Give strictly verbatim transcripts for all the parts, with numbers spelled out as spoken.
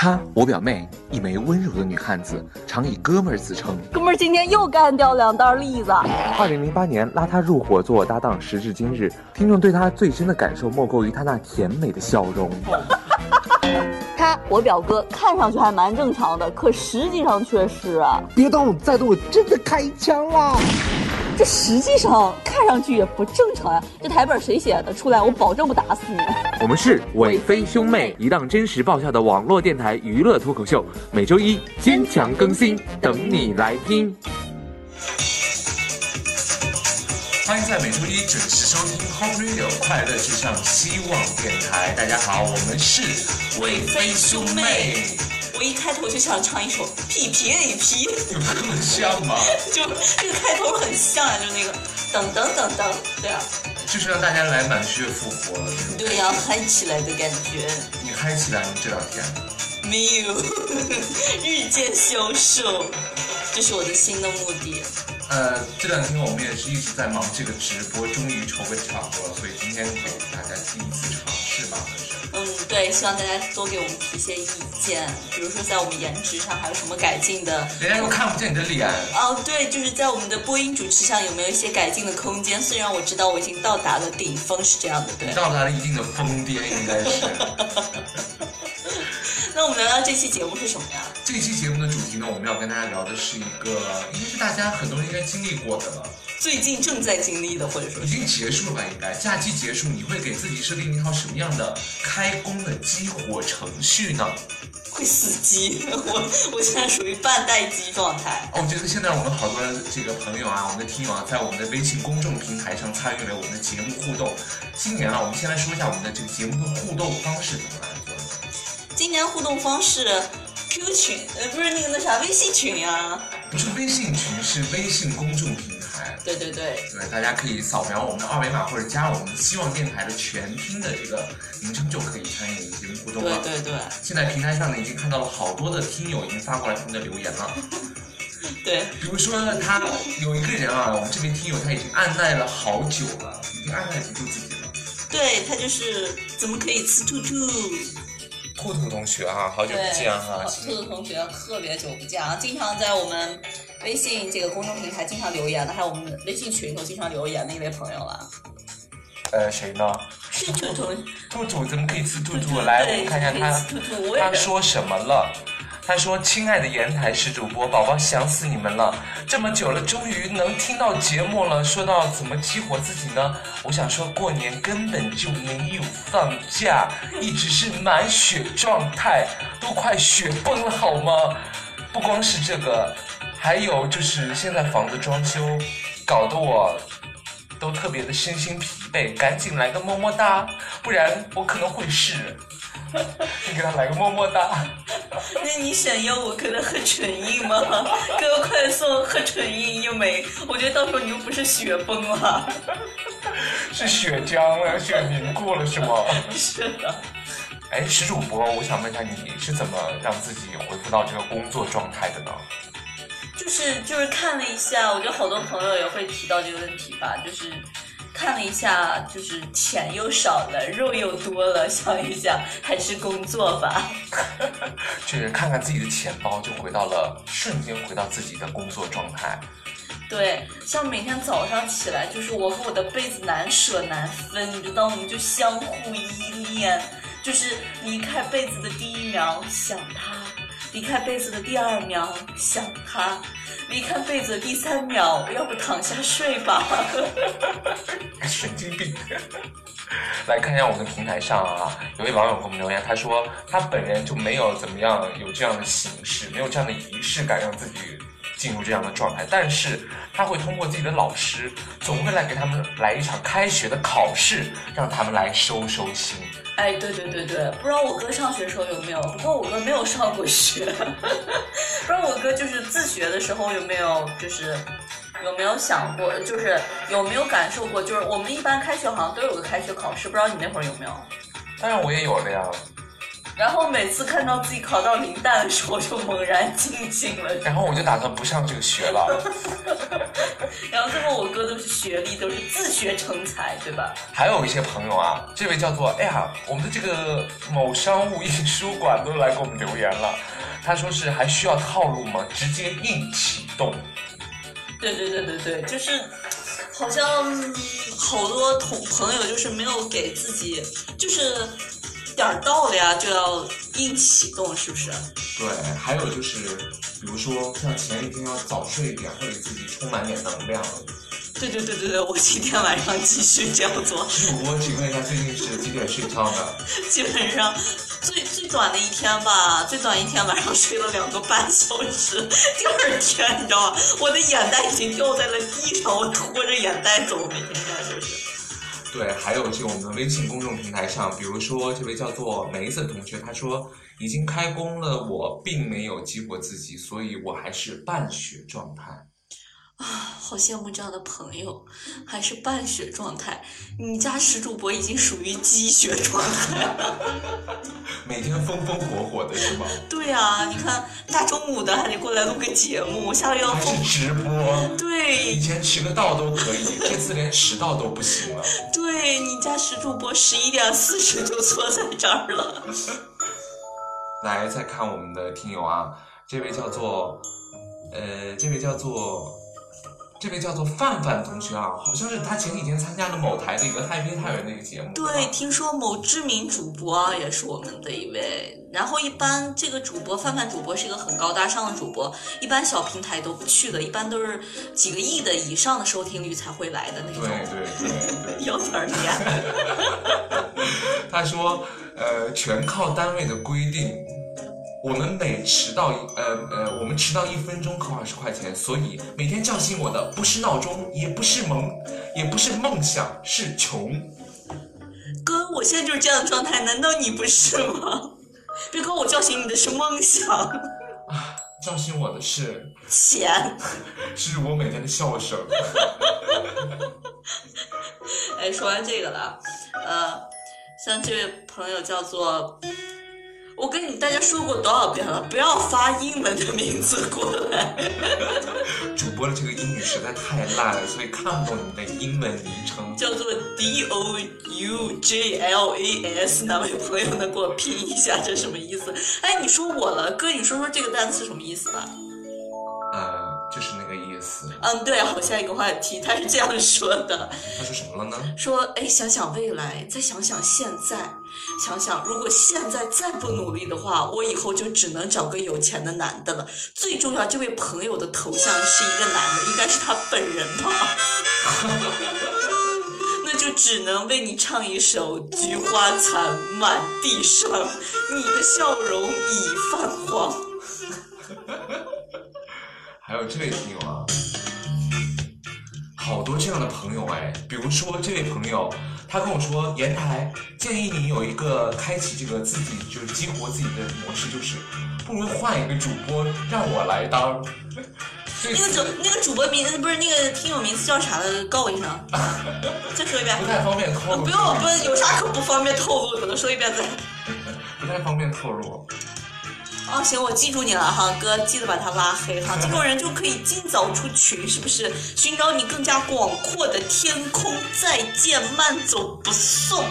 她，我表妹，一枚温柔的女汉子，常以哥们儿自称。 哥们儿今天又干掉两袋栗子。 二零零八年拉她入伙做我搭档，时至今日，听众对她最深的感受莫过于她那甜美的笑容。 他，我表哥，看上去还蛮正常的，可实际上却是啊， 别动，再动我真的开枪了。 这实际上看上去也不正常呀、啊！这台本谁写的？出来我保证不打死你。 我们是伪非兄妹，一档真实爆笑的网络电台娱乐脱口秀，每周一坚强更新，等你来听。 欢迎在每周一准时收听 Hope Radio 快乐至上希望电台。大家好，我们是伪非兄妹。 我一开头就想唱一首屁屁 A P， 有这么像吗？ 就这个开头很像啊，就是那个噔噔噔噔，对啊， 就是让大家来满血复活。 对呀、啊，嗨起来的感觉。 你嗨起来吗？这两天没有，日渐消瘦，这是我的新的目的。 呃，这两天我们也是一直在忙这个直播，终于筹个场了，所以今天给大家第一次尝试吧，算是。 嗯，对，希望大家多给我们提些意见，比如说在我们颜值上还有什么改进的。 人家又看不见你的脸。 哦，对，就是在我们的播音主持上有没有一些改进的空间？虽然我知道我已经到达了顶峰，是这样的，对。 到达了一定的疯癫，应该是。 那我们聊聊这期节目是什么呀？ 这期节目的主题呢，我们要跟大家聊的是一个，应该是大家很多人应该经历过的了， 最近正在经历的，或者说已经结束了吧？应该假期结束，你会给自己设定一套什么样的开工的激活程序呢？ 会死机，我我现在属于半待机状态。 哦，我觉得现在我们好多这个朋友啊，我们的听友啊，在我们的微信公众平台上参与了我们的节目互动。今年啊，我们先来说一下我们的这个节目的互动方式怎么来做的。 今年互动方式 Q 群，呃，不是那个那啥微信群啊， 不是微信群，是微信公众平台。 对对对， 对，大家可以扫描我们的二维码或者加我们的希望电台的全拼的这个名称，就可以参与我们节目互动了。 对对对， 现在平台上呢，已经看到了好多的听友已经发过来他们的留言了。 对， 比如说他有一个人啊，我们这边听友他已经按耐了好久了，已经按耐不住自己了。 对，他就是怎么可以吃兔兔。 兔兔同学啊，好久不见啊！ 兔兔同学特别久不见啊，经常在我们微信这个公众平台经常留言的，还有我们微信群头经常留言的一位朋友了。 呃，谁呢？ 是兔兔。 兔兔怎么可以吃兔兔？来，我们看一下他兔兔他说什么了。他说：“亲爱的言台式主播，宝宝想死你们了！这么久了，终于能听到节目了。说到怎么激活自己呢？我想说，过年根本就没有放假，一直是满血状态，都快血崩了好吗？不光是这个，还有就是现在房子装修，搞得我都特别的身心疲惫，赶紧来个么么哒，不然我可能会是。”你给他来个么么哒。 那你想要我给他喝纯饮吗？给我快送喝纯饮一枚，我觉得到时候你又不是血崩了， 是血浆了，血凝固了是吗？ 是的。 哎，石主播，我想问一下，你是怎么让自己恢复到这个工作状态的呢？ 就是就是看了一下，我觉得好多朋友也会提到这个问题吧，就是看了一下，就是钱又少了，肉又多了，想一想还是工作吧。 就是看看自己的钱包，就回到了瞬间回到自己的工作状态。 对，像每天早上起来，就是我和我的被子难舍难分，你知道，我们就相互依恋，就是离开被子的第一秒想他，离开被子的第二秒想他，离开被子的第三秒，要不躺下睡吧。 神经病。来看一下我们的平台上啊，有位网友给我们留言，他说他本人就没有怎么样有这样的形式，没有这样的仪式感让自己进入这样的状态，但是他会通过自己的老师，总会来给他们来一场开学的考试，让他们来收收心。 哎，对对对对，不知道我哥上学的时候有没有，不过我哥没有上过学，不知道我哥就是自学的时候有没有，就是有没有想过，就是有没有感受过，就是我们一般开学好像都有个开学考试，不知道你那会儿有没有？ 当然我也有了呀。 然后每次看到自己考到零蛋的时候，就猛然惊醒了。 然后我就打算不上这个学了。 然后最后我哥都是学历，都是自学成才，对吧？ 还有一些朋友啊，这位叫做哎呀，我们的这个某商务印书馆都来给我们留言了。他说是还需要套路吗？直接硬启动。 对对对对对，就是好像好多同朋友就是没有给自己就是点儿到了呀就要硬启动，是不是？ 对，还有就是比如说像前一天要早睡一点，会给自己充满点能量。 对对对对对，我今天晚上继续这样做。 主播请问一下最近是几点睡觉呢？ 基本上最最短的一天吧，最短一天晚上睡了两个半小时，第二天你知道吗？我的眼袋已经掉在了地上，我拖着眼袋走，每天干就是。 对，还有这个我们的微信公众平台上，比如说这位叫做梅子的同学，他说已经开工了，我并没有激活自己，所以我还是半血状态。 啊，好羡慕这样的朋友，还是半血状态。你家石主播已经属于鸡血状态了， 每天风风火火的是吗？ 对啊，你看大中午的还得过来录个节目，下个月要还是直播。 对， 以前迟个到都可以，这次连迟到都不行了。 对，你家石主播十一点四十就坐在这儿了。 来，再看我们的听友啊，这位叫做，呃，这位叫做。这位叫做范范同学啊，好像是他前几天参加了某台的一个太平太原的一个节目。 对，听说某知名主播也是我们的一位。然后一般这个主播范范主播是一个很高大上的主播，一般小平台都不去的，一般都是几个亿的以上的收听率才会来的那种。 对对对对， 有点脸。 他说，呃，全靠单位的规定。我们每迟到呃呃，我们迟到一分钟扣二十块钱，所以每天叫醒我的不是闹钟，也不是梦，也不是梦想，是穷。 哥，我现在就是这样的状态，难道你不是吗？别哥，我叫醒你的是梦想。 啊，叫醒我的是钱， 是我每天的笑声。 哎，说完这个了，呃，像这位朋友叫做。我跟你大家说过多少遍了，不要发英文的名字过来。 主播的这个英语实在太烂了，所以看不懂你的英文昵称。 叫做 D O U J L A S， 哪位朋友能给我拼一下这什么意思？哎，你说我了，哥，你说说这个单词什么意思吧？ 呃，就是那个意思。 嗯，对，好，下一个话题，他是这样说的。 他说什么了呢？ 说，哎，想想未来，再想想现在，想想如果现在再不努力的话，我以后就只能找个有钱的男的了。最重要，这位朋友的头像是一个男的，应该是他本人吧？那就只能为你唱一首《菊花残满地伤》，你的笑容已泛黄。 还有这位听友啊，好多这样的朋友哎，比如说这位朋友，他跟我说，言台建议你有一个开启这个自己就是激活自己的模式，就是不如换一个主播让我来当。 那个主那个主播名字不是那个听友名字叫啥的，告我一声。再说一遍。 不太方便透露。 不用不用，有啥可不方便透露的呢？说一遍再。 不太方便透露。 哦，行，我记住你了哈，哥，记得把他拉黑哈，这种人就可以尽早出群，是不是？寻找你更加广阔的天空，再见，慢走不送。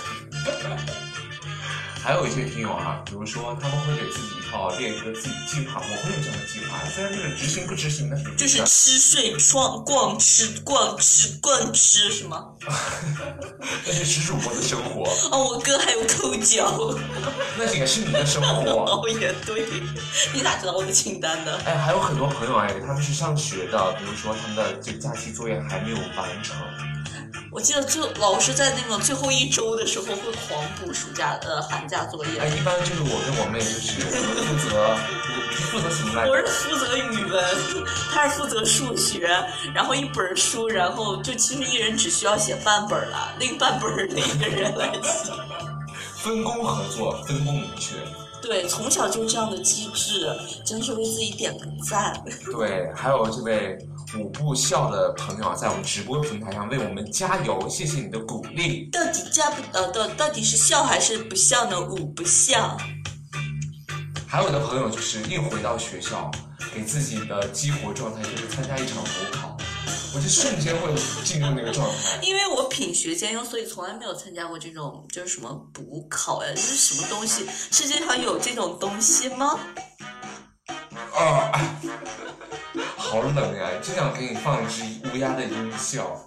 还有一些听友啊，比如说他们会给自己一套列一个自己计划，我会有这样的计划，虽然这个执行不执行，但是就是吃睡逛逛吃逛吃逛吃是吗？ 那是石主播的生活。 哦，我哥还有抠脚。 那也是你的生活。 哦，也对，你咋知道我的清单的？ 哎，还有很多朋友哎，他们是上学的，比如说他们的这个假期作业还没有完成。 我记得最老师在那个最后一周的时候会狂补暑假呃寒假作业。 哎，一般就是我跟我妹就是负责，你负责什么来着？ 我是负责语文，他是负责数学，然后一本书，然后就其实一人只需要写半本了，另半本另一个人来写。 分工合作，分工明确。 对，从小就这样的机制，真是为自己点个赞。 对，还有这位五步笑的朋友啊，在我们直播平台上为我们加油，谢谢你的鼓励。 到底加不呃到到底是笑还是不笑呢？五不笑。 还有的朋友就是一回到学校，给自己的激活状态就是参加一场补考，我就瞬间会进入那个状态。 因为我品学兼优，所以从来没有参加过这种就是什么补考呀，这是什么东西？世界上有这种东西吗？ 啊，好冷呀！真想给你放一支乌鸦的音效。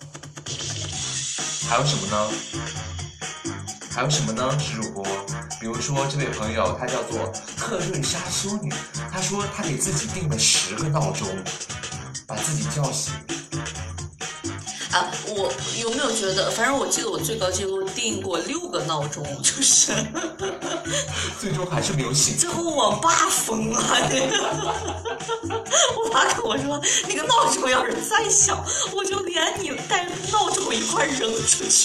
还有什么呢？还有什么呢？是主播，比如说这位朋友，他叫做特瑞莎修女，他说他给自己定了十个闹钟，把自己叫醒。 啊，我有没有觉得？反正我记得我最高记录定过六个闹钟，就是最终还是没有醒。 最后我爸疯了，我爸跟我说，那个闹钟要是再响，我就连你带闹钟一块扔出去。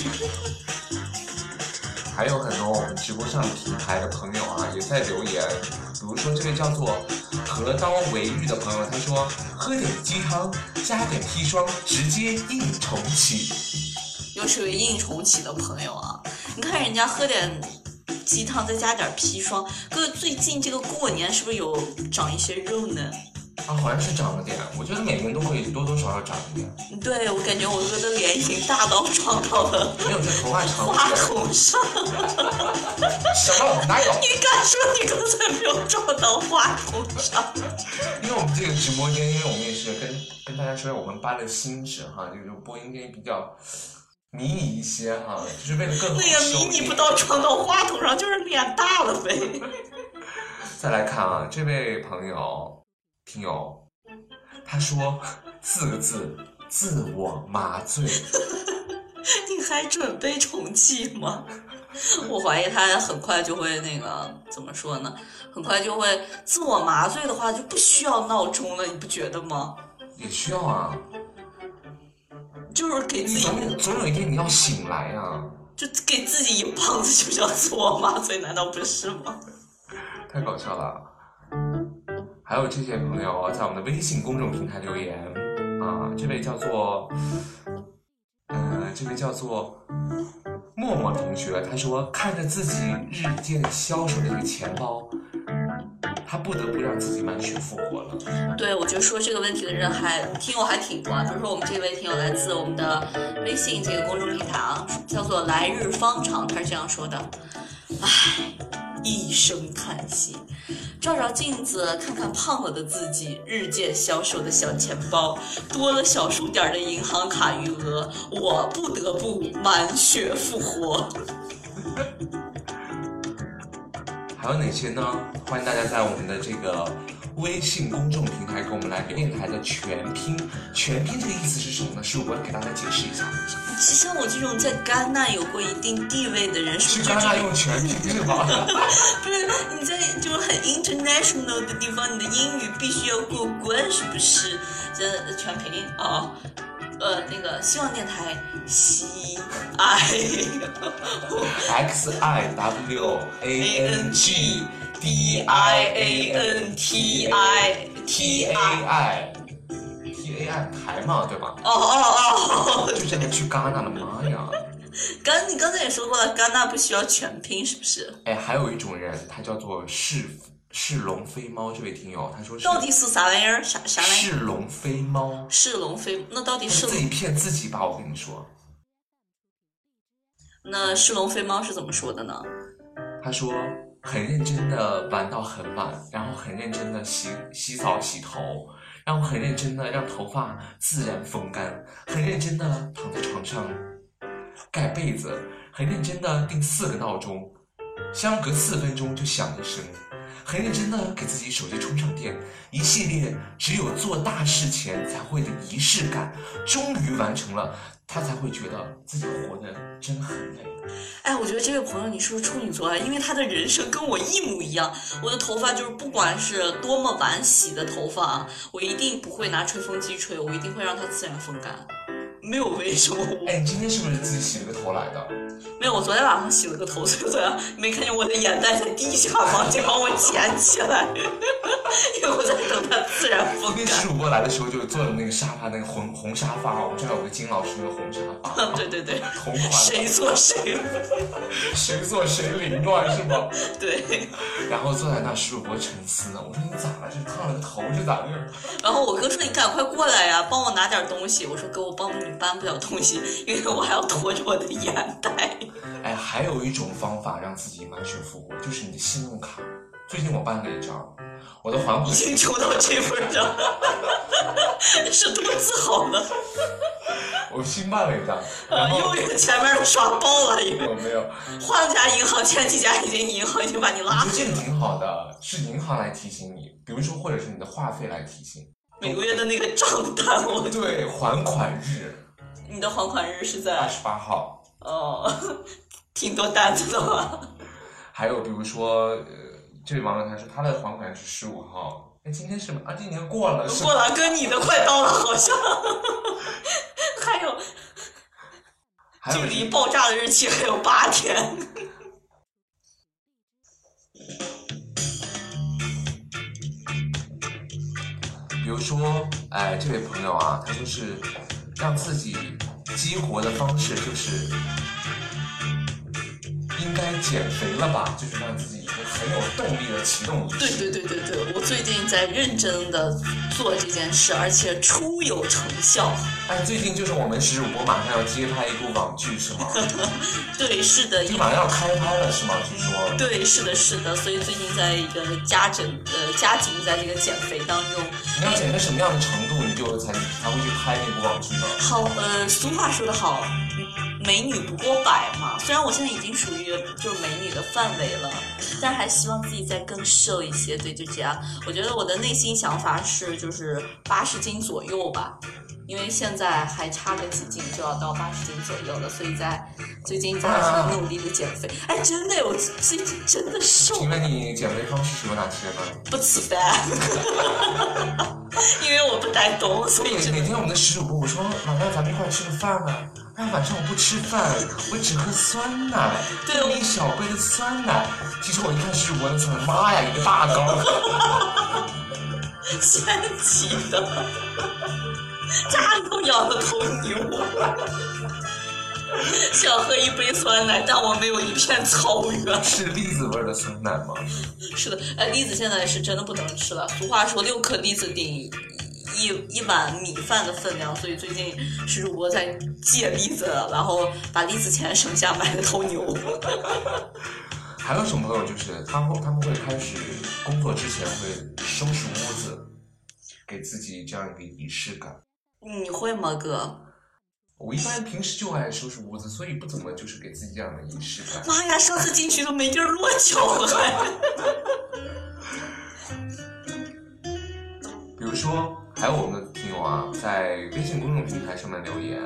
还有很多我们直播上平台的朋友啊，也在留言，比如说这位叫做何刀为玉的朋友，他说喝点鸡汤，加点砒霜，直接硬重启。 又是位硬重启的朋友啊，你看人家喝点鸡汤，再加点砒霜。哥哥最近这个过年是不是有长一些肉呢？ 啊，好像是长了点，我觉得每个人都会多多少少长一点。 对，我感觉我哥的脸已经大到撞到了没有，这头发长。 话筒上。 什么？哪有？ 你敢说你刚才没有撞到话筒上？ 因为我们这个直播间，因为我们也是跟跟大家说，我们搬了新址哈，这个播音间比较迷你一些哈，就是为了更好那个迷你不到撞到话筒上，就是脸大了呗。 再来看啊，这位朋友听友，他说四个字：自我麻醉。 你还准备重启吗？我怀疑他很快就会那个怎么说呢？很快就会自我麻醉的话，就不需要闹钟了，你不觉得吗？ 也需要啊， 就是给自己总总有一天你要醒来啊， 就给自己一棒子就叫自我麻醉，难道不是吗？ 太搞笑了。还有这些朋友在我们的微信公众平台留言啊，这位叫做，呃，这位叫做默默同学，他说看着自己日渐消瘦的这个钱包，他不得不让自己满血复活了。 对，我觉得说这个问题的人还听友还挺多啊，比如说我们这位听友来自我们的微信这个公众平台啊，叫做来日方长，他是这样说的：唉，一声叹息。照照镜子，看看胖了的自己，日渐消瘦的小钱包，多了小数点的银行卡余额，我不得不满血复活。 还有哪些呢？欢迎大家在我们的这个微信公众平台给我们来留电台的全拼。全拼这个意思是什么呢？是我给大家解释一下。 其实像我这种在戛纳有过一定地位的人，是不是戛纳用全拼是吗？ 不是，你在就是很 international 的地方，你的英语必须要过关，是不是？这全拼啊。呃，那个希望电台 C I X I W A N G D I A N T I T A I T A I 台嘛，对吧？ 哦哦哦， 就真的去戛纳了，妈呀！ 刚你刚才也说过了，戛纳不需要全拼，是不是？ 哎，还有一种人，他叫做是是龙飞猫，这位听友他说是到底是啥玩意儿？啥啥玩意儿？ 是龙飞猫， 是龙飞，那到底是自己骗自己吧？我跟你说， 那是龙飞猫是怎么说的呢？ 他说很认真的玩到很晚，然后很认真的洗洗澡洗头，然后很认真的让头发自然风干，很认真的躺在床上盖被子，很认真的定四个闹钟，相隔四分钟就响一声。很认真的给自己手机充上电，一系列只有做大事前才会的仪式感，终于完成了，他才会觉得自己活得真很累。 哎，我觉得这位朋友你是不是处女座啊？因为他的人生跟我一模一样，我的头发就是不管是多么晚洗的头发，我一定不会拿吹风机吹，我一定会让它自然风干。没有为什么我。 哎，你今天是不是自己洗了个头来的？ 没有，我昨天晚上洗了个头，所以昨天没看见我的眼袋在地下吗？就帮我捡起来，因为我在等它自然风干。 那石主播来的时候就坐的那个沙发，那个红红沙发，我们这儿有个金老师那个红沙发。 对对对， 同款。 谁做谁， 谁做谁凌乱是吗？ 对。 然后坐在那，石主播沉思呢。我说你咋了？这烫了个头是咋的？ 然后我哥说你赶快过来呀，帮我拿点东西。我说哥，我帮你搬不了东西，因为我还要拖着我的眼袋。 哎，还有一种方法让自己满血复活，就是你的信用卡。最近我办了一张，我的还款已经穷到这份上，是多自豪呢！ 我新办了一张， 啊，因为前面都刷爆了，因为我没有换了家银行，前几家已经银行已经把你拉黑了。 这个挺好的，是银行来提醒你，比如说或者是你的话费来提醒， 每个月的那个账单，我对还款日， 你的还款日是在二十八号。 哦，挺多单子的嘛。 还有比如说，呃，这位网友他说他的还款是十五号，哎，今天是啊，今年过了， 过了，跟你的快到了，好像。还有， 还有距离爆炸的日期还有八天。 比如说，哎，这位朋友啊，他说是让自己激活的方式就是应该减肥了吧，就是让自己一个很有动力的启动仪式。 对对对对对，我最近在认真的做这件事，而且初有成效。 哎，最近就是我们石主播马上要接拍一部网剧是吗？ 对，是的， 就马上要开拍了是吗？据说。 对，是的，是的，所以最近在一个加整呃加紧在这个减肥当中。 你要减到什么样的程度，你就才才会去拍那部网剧呢？ 好，呃，俗话说得好，美女不过百嘛。虽然我现在已经属于就是美女的范围了，但还希望自己再更瘦一些。对，就这样。我觉得我的内心想法是就是八十斤左右吧。因为现在还差个几斤就要到八十斤左右了，所以在最近在很努力的减肥。哎，真的，我最近真的瘦。 请问你减肥方式是有哪些呢？ 不吃饭，因为我不太懂，所以每天我们的石主播我说晚上咱们一块吃个饭啊，啊晚上我不吃饭，我只喝酸奶， 对， 一小杯的酸奶。其实我一看石主播的酸奶，妈呀，一个大缸， 神奇的。家里头养的头牛，想喝一杯酸奶，但我没有一片草原。 是栗子味的酸奶吗？ 是的，哎，栗子现在是真的不能吃了。俗话说六颗栗子顶一一碗米饭的分量，所以最近石主播在戒栗子，然后把栗子钱省下买了头牛。 还有一种朋友就是他会他们会开始工作之前会收拾屋子，给自己这样一个仪式感。 你会吗，哥？ 我一般平时就爱收拾屋子，所以不怎么就是给自己这样的仪式感。 妈呀，上次进去都没地儿落脚了。 比如说，还有我们的听友啊，在微信公众平台上面留言。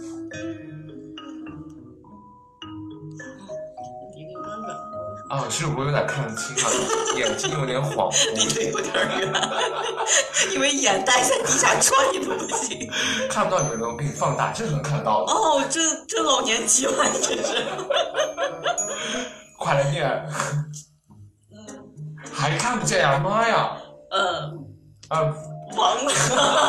啊，是我有点看不清了，眼睛有点恍惚， 离得有点远，因为眼袋在地下转移都不行。 看不到你们能给你放大，这能看到的。 哦，这这老年机了，你这是。 快来念。 嗯。 还看不见呀，妈呀！ 呃。 呃。 忘了。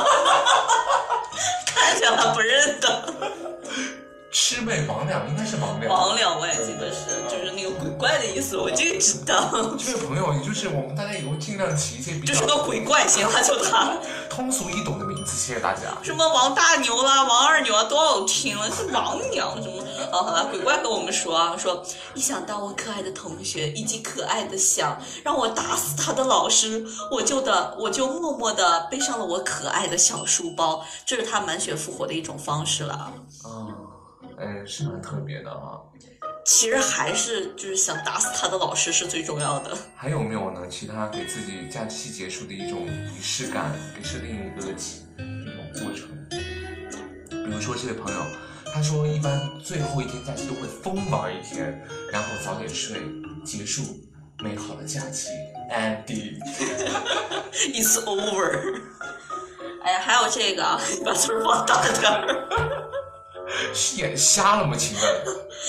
看见了不认得。 魑魅魍魉应该是魍魉， 魍魉我也记得是，就是那个鬼怪的意思，我这个知道。这位朋友，也就是我们大家以后尽量起一些比较， 就是个鬼怪，行了，就他通俗易懂的名字，谢谢大家。 什么王大牛啦、王二牛啊，多好听了，是王娘什么？哦，好了，鬼怪跟我们说啊，说一想到我可爱的同学以及可爱的想让我打死他的老师，我就的我就默默的背上了我可爱的小书包，这是他满血复活的一种方式了。 哦。哎，是蛮特别的啊。 其实还是就是想打死他的老师是最重要的。 还有没有呢？其他给自己假期结束的一种仪式感，给设定一个一种过程。比如说这位朋友，他说一般最后一天假期都会疯玩一天，然后早点睡，结束美好的假期 ，ending it's over。哎呀，还有这个啊，你把字儿放大点儿。 是眼瞎了吗？请问，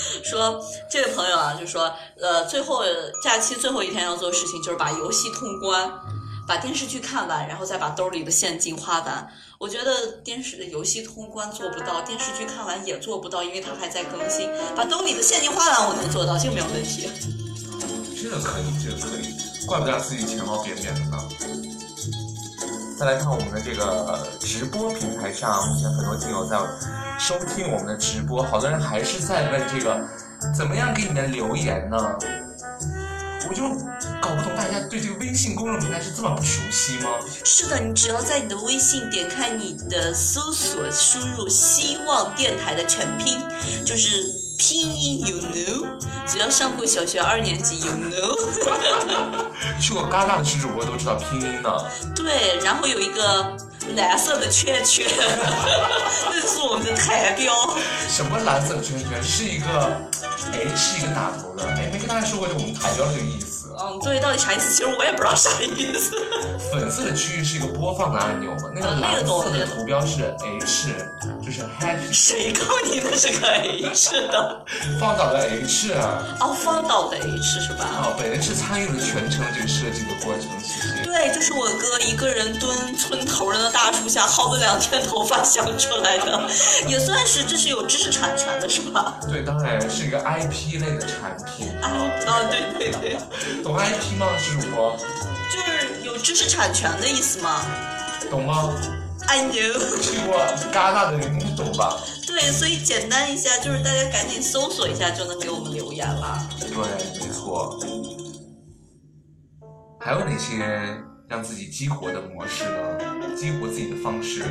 说这位朋友啊，就说呃，最后假期最后一天要做的事情就是把游戏通关，把电视剧看完，然后再把兜里的现金花完。我觉得电视游戏通关做不到，电视剧看完也做不到，因为它还在更新。把兜里的现金花完，我能做到，这个没有问题。 这个可以，这个可以，怪不得自己钱包扁扁的呢。再来看我们的这个直播平台上，目前很多听友在收听我们的直播，好多人还是在问这个怎么样给你们留言呢？我就搞不懂大家对这个微信公众平台是这么不熟悉吗？ 是的，你只要在你的微信点开你的搜索，输入希望电台的全拼，就是拼音 you know， 只要上过小学二年级 you know。 去过戛纳的女主播都知道拼音呢。 对，然后有一个蓝色的圈圈，那是我们的台标。 什么蓝色的圈圈？是一个 H 是一个打头的。哎，没跟大家说过我们台标这个意思。 嗯，对，到底啥意思？其实我也不知道啥意思。 粉色的区域是一个播放的按钮嘛，那个蓝色的图标是 H， 就是 Happy。谁告诉你那是个 H 的？ 放倒的 H 啊。 哦，放倒的 H 是吧？ 哦，本人是参与了全程这个设计的过程，其实。 对，就是我哥一个人蹲村头人的大树下薅了两天头发想出来的，也算是这是有知识产权的是吧？ 对，当然是一个 I P 类的产品。 啊，哦，对对对。 懂 I P 吗？是主播？ 就是有知识产权的意思吗？ 懂吗 ？I know。 去过戛纳的人应该懂吧？ 对，所以简单一下，就是大家赶紧搜索一下就能给我们留言了。 对，没错。还有哪些让自己激活的模式呢？激活自己的方式。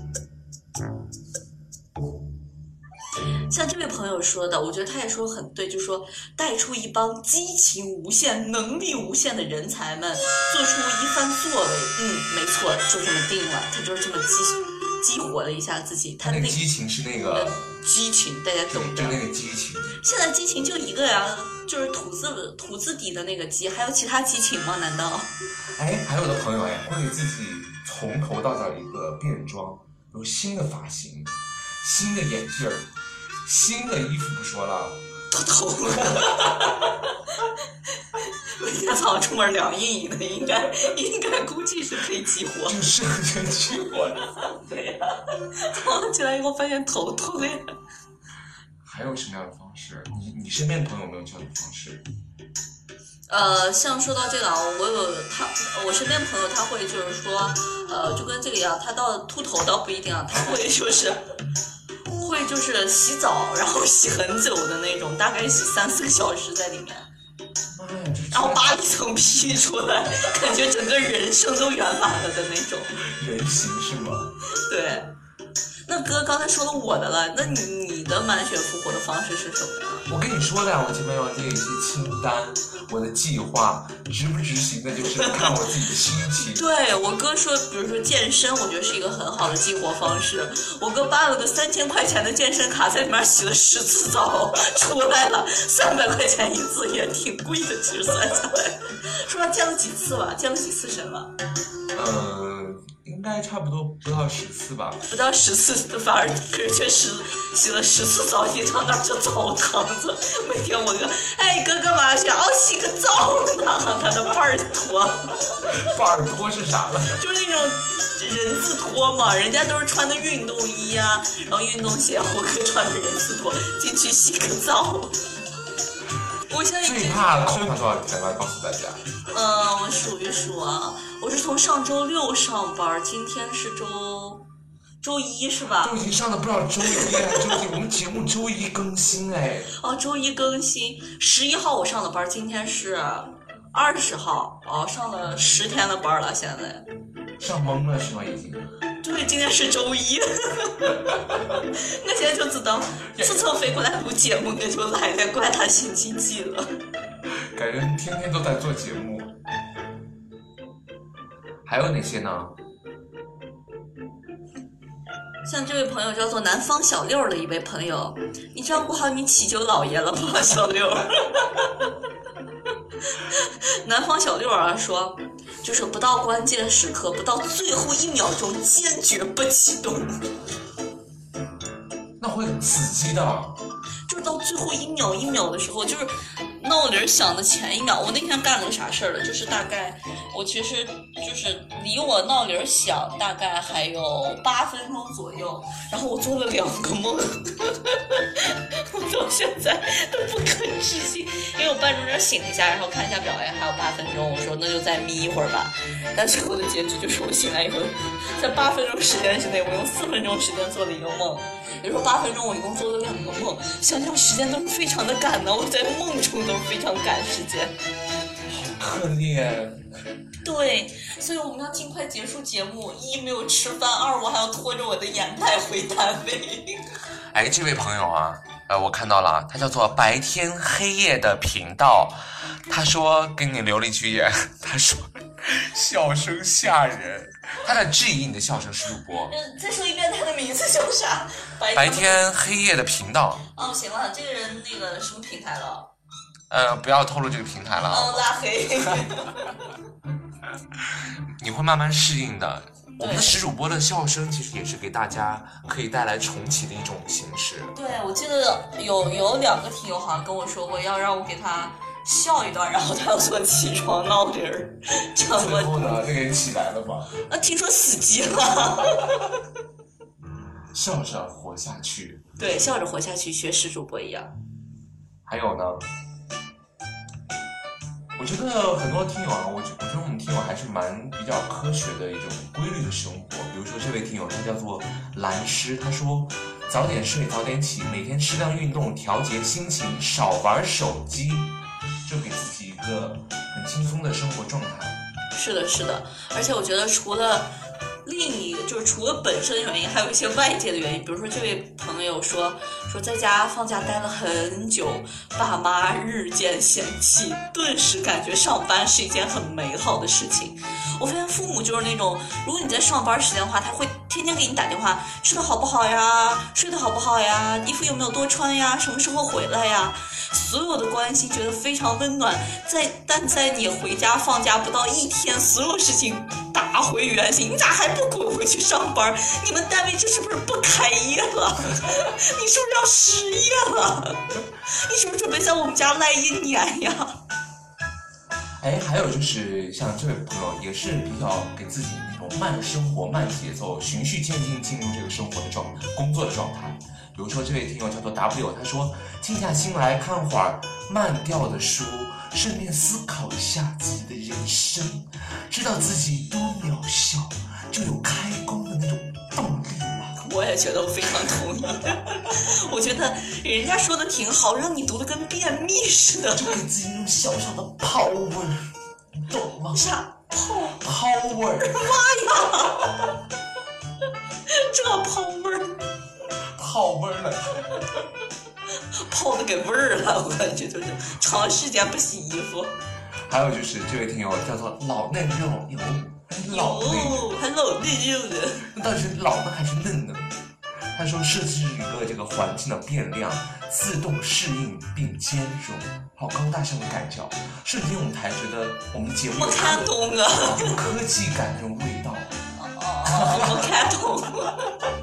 像这位朋友说的，我觉得他也说很对，就是说带出一帮激情无限、能力无限的人才们，做出一番作为。嗯，没错，就这么定了，他就是这么激激活了一下自己。他那个激情是那个激情，大家懂的。 就那个激情。 现在激情就一个呀，就是土字土字底的那个激，还有其他激情吗？难道？ 哎，还有的朋友哎，会给自己从头到脚一个变装，有新的发型、新的眼镜儿。新的衣服不说了， 秃头了。每天早上出门凉意意的，应该应该估计是可以激活， 就适合这激活的。 对呀、啊，早上起来以后发现头秃了。 还有什么样的方式？你你身边的朋友有没有这样的方式？ 呃，像说到这个啊，我有他，我身边朋友他会就是说，呃，就跟这个一样，他到秃头倒不一定啊，他会就是。会就是洗澡，然后洗很久的那种，大概洗三四个小时在里面，然后扒一层皮出来，感觉整个人生都圆满了的那种。 人形是吗？ 对。那哥刚才说了我的了，那你你的满血复活的方式是什么呀？ 我跟你说的呀，我前面要列一些清单，我的计划，执不执行的就是看我自己的心情。 对，我哥说，比如说健身，我觉得是一个很好的激活方式。我哥办了个三千块钱的健身卡，在里面洗了十次澡，出来了三百块钱一次，也挺贵的，其实算下来。说他健了几次吧？健了几次身了？ 嗯。应该差不多不到十次吧， 不到十次，反而可是确实洗了十次澡，一趟那就澡堂子。每天我哥，哎哥哥嘛去，哦洗个澡呢，他的伴儿拖， 伴儿拖是啥了？ 就是那种人字拖嘛，人家都是穿的运动衣啊，然后运动鞋，我哥穿的人字拖进去洗个澡。我现在最怕空场多少钱吧？告诉大家。 呃，我数一数啊，我是从上周六上班，今天是周周一是吧？ 都已经上了不知道周一还是周几，我们节目周一更新哎。 哦，周一更新，十一号我上的班，今天是二十号，哦，上了十天的班了，现在。 上懵了是吗？已经。 对，今天是周一。我现在就知道，自从飞过来录节目，我就来了，怪他心机急了。 感觉天天都在做节目。还有哪些呢？ 像这位朋友叫做南方小六的一位朋友，你照顾好你祈求老爷了吗，小六？南方小六啊说，就是不到关键时刻，不到最后一秒钟，坚决不启动。 那会死机的。 就到最后一秒一秒的时候，就是闹铃响的前一秒，我那天干了个啥事儿了？就是大概我其实就是离我闹铃响大概还有八分钟左右，然后我做了两个梦，我到现在都不可置信，因为我半中间醒一下，然后看一下表，哎，还有八分钟，我说那就再眯一会儿吧。但最后的结局就是我醒来以后，在八分钟时间之内，我用四分钟时间做了一个梦。也就是说八分钟我一共做了两个梦，想想时间都是非常的赶的，我在梦中都非常赶时间， 好可怜。 对，所以我们要尽快结束节目，一没有吃饭，二我还要拖着我的眼袋回单位。 哎，这位朋友啊，呃，我看到了，他叫做白天黑夜的频道，他说给你留了一句言，他说笑声吓人，他在质疑你的笑声是主播。 嗯，再说一遍他的名字叫啥？白白天黑夜的频道。 哦，行了，这个人那个什么平台了？ 呃，不要透露这个平台了。 哦，拉黑。 你会慢慢适应的。我们的石主播的笑声其实也是给大家可以带来重启的一种形式。 对，我记得有有两个听友好像跟我说过，要让我给他笑一段，然后他要做起床闹铃儿。最后呢，那个人起来了吧？ 啊，听说死机了。 笑着活下去。 对，笑着活下去，学石主播一样。 还有呢？我觉得很多听友啊，我觉我觉得我们听友还是蛮比较科学的一种规律的生活。比如说这位听友，他叫做蓝诗，他说早点睡，早点起，每天适量运动，调节心情，少玩手机，就给自己一个很轻松的生活状态。 是的，是的，而且我觉得除了另一个就是除了本身原因，还有一些外界的原因。比如说这位朋友说说在家放假待了很久，爸妈日渐嫌弃，顿时感觉上班是一件很美好的事情。我发现父母就是那种，如果你在上班时间的话，他会天天给你打电话，吃的好不好呀，睡得好不好呀，衣服有没有多穿呀，什么时候回来呀，所有的关心觉得非常温暖。在但在你回家放假不到一天，所有事情打回原形，你咋还不滚回去上班？你们单位这是不是不开业了？你是不是要失业了？你是不是准备在我们家赖一年呀？ 哎，还有就是像这位朋友也是比较给自己那种慢生活、慢节奏、循序渐进进入这个生活的状工作的状态。比如说这位听友叫做 W， 他说静下心来看会儿慢调的书，顺便思考一下自己的人生，知道自己多渺小，就有开工的那种动力了。 我也觉得我非常同意。我觉得人家说的挺好，让你读的跟便秘似的， 就给自己那种小小的 power， 你懂吗？ 啥 power？ 妈呀！这泡味儿， 泡味儿了， 泡的给味儿了，我感觉就是长时间不洗衣服。 还有就是这位听友叫做老嫩肉油，老嫩还老嫩肉的， 那到底是老呢还是嫩呢？他说设置一个这个环境的变量，自动适应并兼容，好高大上的感觉，瞬间我们才觉得我们节目我看懂了， 有科技感这种味道。 哦，我看懂了。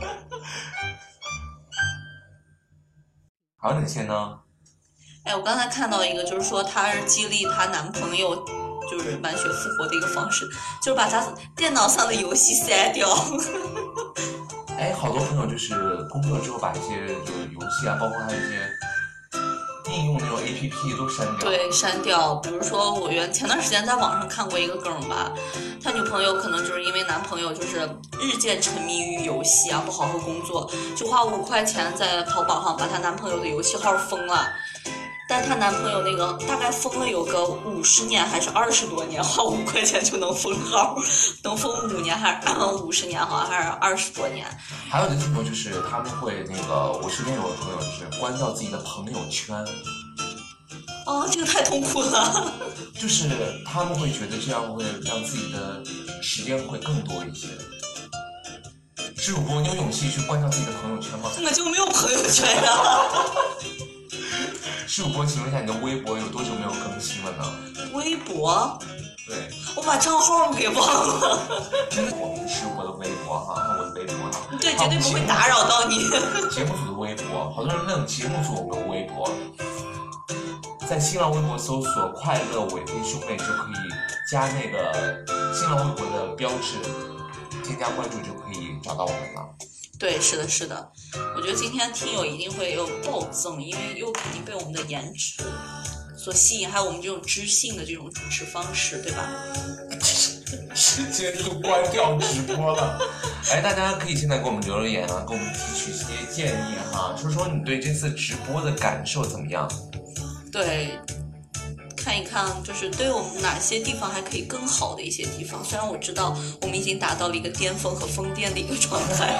还有哪些呢？ 哎，我刚才看到一个，就是说她是激励她男朋友，就是满血复活的一个方式，就是把他电脑上的游戏删掉。 哎，好多朋友就是工作之后把一些就是游戏啊，包括他一些应用那种 A P P 都删掉。 对，删掉。比如说我原前段时间在网上看过一个梗吧，他女朋友可能就是因为男朋友就是日渐沉迷于游戏啊，不好好工作，就花五块钱在淘宝上把她男朋友的游戏号封了。但她男朋友那个大概封了有个五十年还是二十多年，花五块钱就能封号，能封五年还是五十年，好像还是二十多年。 还有的朋友就是他们会那个，我身边有的朋友就是关掉自己的朋友圈。 哦，这个太痛苦了。 就是他们会觉得这样会让自己的时间会更多一些。是主播，你有勇气去关掉自己的朋友圈吗？ 我就没有朋友圈呀。 是主播，请问一下你的微博有多久没有更新了呢？ 微博？ 对， 我把账号给忘了。 真的，我们是我的微博哈，我的微博哈。 对，绝对不会打扰到你。 节目组的微博，好多人问节目组有没有微博，在新浪微博搜索“快乐伟飞兄妹”就可以加那个新浪微博的标志，添加关注就可以找到我们了。 对，是的，是的，我觉得今天听友一定会有暴增，因为又肯定被我们的颜值所吸引，还有我们这种知性的这种主持方式，对吧？ 直接就关掉直播了。哎，大家可以现在给我们留留言啊，给我们提取一些建议哈，说说你对这次直播的感受怎么样？ 对。看一看，就是对我们哪些地方还可以更好的一些地方。虽然我知道我们已经达到了一个巅峰和疯癫的一个状态，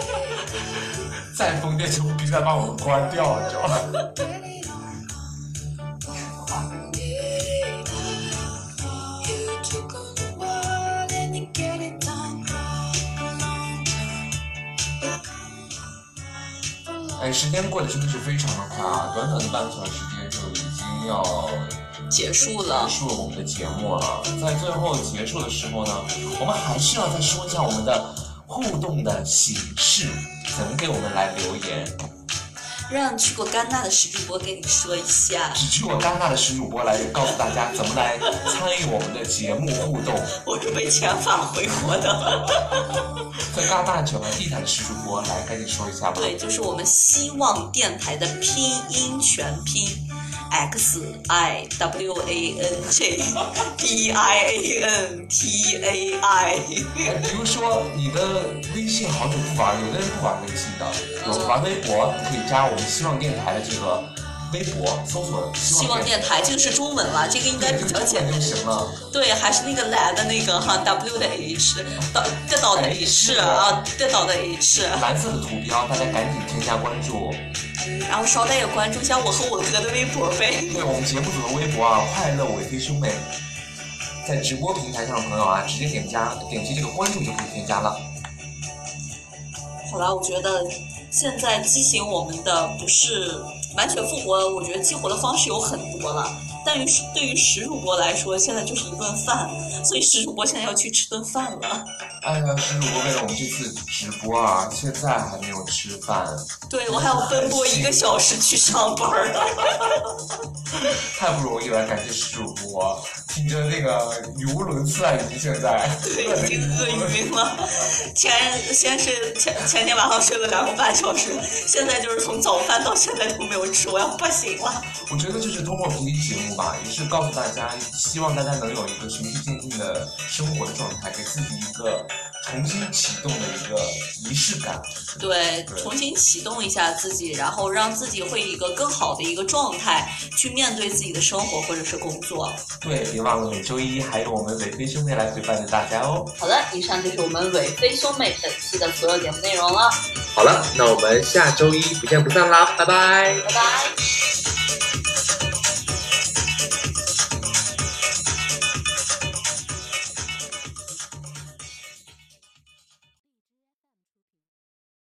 再疯癫就必须得把我们关掉，你知道吗？哎，时间过得真的是非常的快啊！短短的半个小时时间就已经要结束了， 结束了我们的节目了。在最后结束的时候呢，我们还是要再说一下我们的互动的形式，怎么给我们来留言？ 让去过戛纳的石主播跟你说一下， 只去过戛纳的石主播来告诉大家怎么来参与我们的节目互动。 我是被遣返回国的。 在戛纳整个地毯的石主播来赶紧说一下吧。 对，就是我们希望电台的拼音全拼。X I W A N J D I A N T A I。 比如说你的微信好久不玩，有的人不玩微信的，有玩微博，你可以加我们希望电台的这个微博，搜索希望电台，这个是中文了，这个应该比较简单就行了。 对，还是那个来的那个哈 W 的 H， 导的导的 H 啊，的导的 H， 蓝色的图标，大家赶紧添加关注。 然后捎带也关注一下我和我哥的微博呗。 对，我们节目组的微博啊，快乐伟飞兄妹，在直播平台上的朋友啊，直接点加点击这个关注就可以添加了。 好了，我觉得现在激醒我们的不是完全复活，我觉得激活的方式有很多了。但于对于石主播来说，现在就是一顿饭，所以石主播现在要去吃顿饭了。 哎呀，石主播为了我们这次直播啊，现在还没有吃饭。 对，我还要奔波一个小时去上班太不容易了，感谢石主播，听着那个语无伦次啊，已经现在。 对，已经饿晕了。前先是前前天晚上睡了两个半小时，现在就是从早饭到现在都没有吃，我要不行了。 我觉得就是通过评节目吧，也是告诉大家，希望大家能有一个循序渐进的生活的状态，给自己一个重新启动的一个仪式感。 对，重新启动一下自己，然后让自己会一个更好的一个状态去面对自己的生活或者是工作。 对，别忘了每周一还有我们伟飞兄妹来陪伴着大家哦。 好的，以上就是我们伟飞兄妹本期的所有节目内容了。 好了，那我们下周一不见不散啦，拜拜， 拜拜。